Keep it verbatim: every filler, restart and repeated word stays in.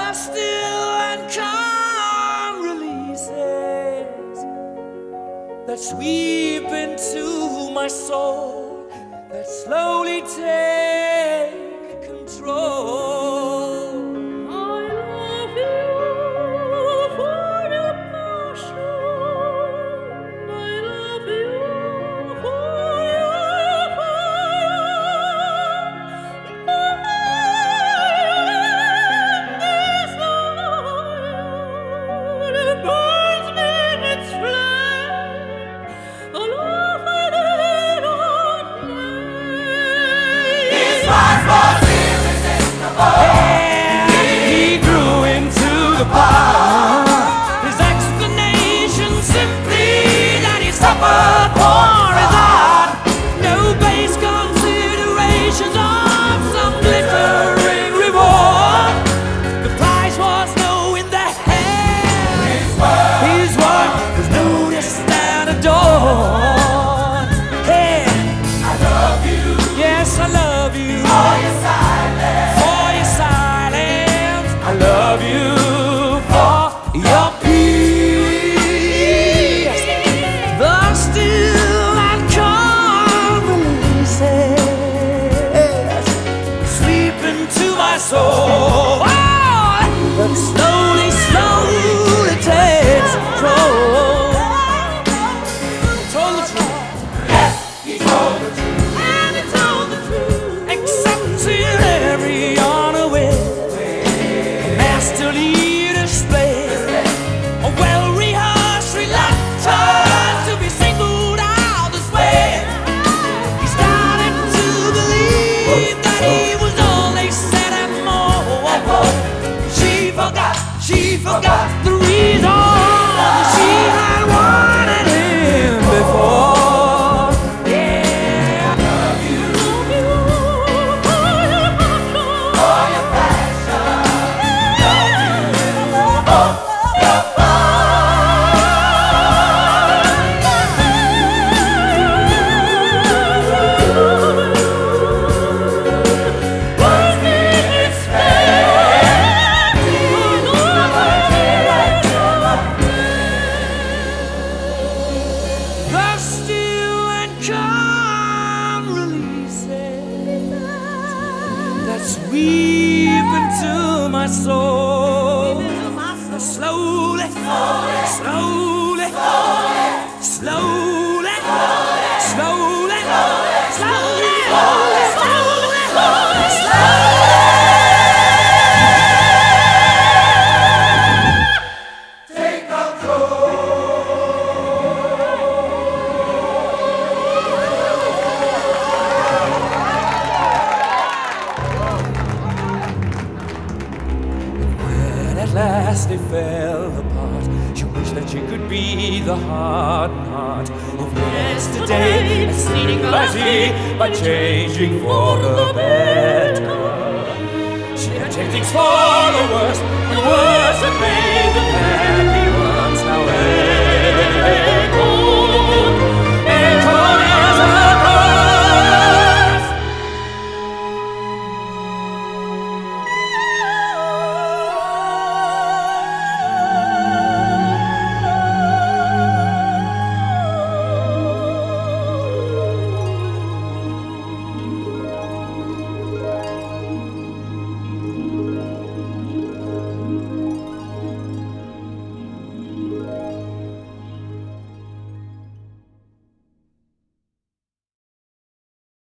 the still and calm releases that sweep into my soul, that slowly take control. She forgot the reason she had wanted him before. Yeah, I love you for your passion. Love you for your sweep into my soul, slowly, slowly, slowly, slowly, slowly, slowly, slowly, slowly, take control. At last they fell apart. She wished that she could be the heart and heart of yesterday, and sleeping by changing for the better.